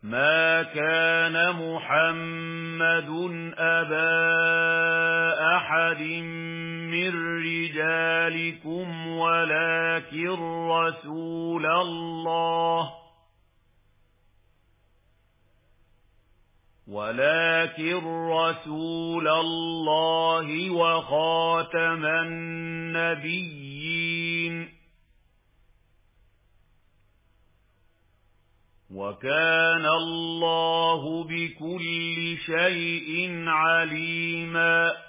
مَا كَانَ مُحَمَّدٌ أَبَا أَحَدٍ مِّن رِّجَالِكُمْ ولكن رسول الله وخاتم النبيين وكان الله بكل شيء عليما